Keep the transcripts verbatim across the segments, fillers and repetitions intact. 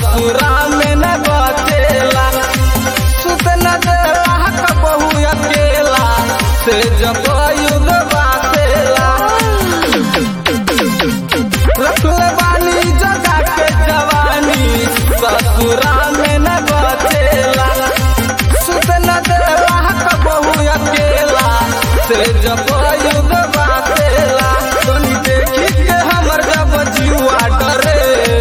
ससुरा में न बचेला सुत न देला कबहू अकेला से जब युग बातेला रखले बानी जगा के जवानी ससुरा में न बचेला सुत न देला कबहू अकेला से जब युग बातेला तोनी देखी के हमर जब जीवा डरे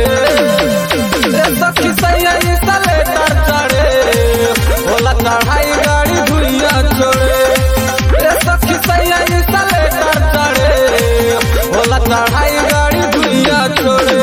सखी सैया सलेटर चढ़े होला चढ़ाई गाड़ी धुइया छोड़े सखी सैया सलेटर चढ़े होला चढ़ाई गाड़ी धुइया छोड़े।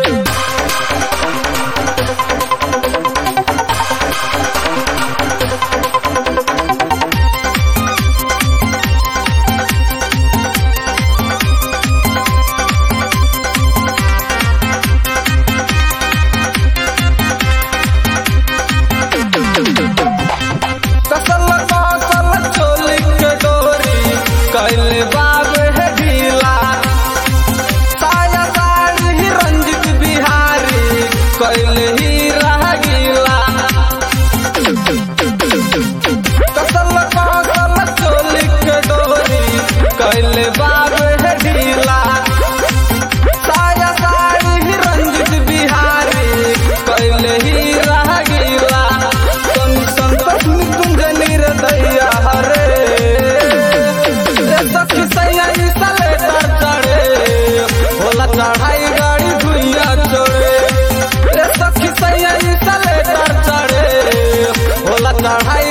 कसल कौशल चोली के डोरी कैले बाब है ढीला साया साड़ी रंजित बिहारी कैले ही रह गीला कसल कौशल चोली के डोरी कैले बाब है ढीला साया साड़ी रंजित बिहारी कैले ही रह गीला दैया हरे सखी सैया सलेटर चढ़े होला चढ़ाई गाड़ी धुइया छोड़े सखी सैया सलेटर चढ़े होला चढ़ाई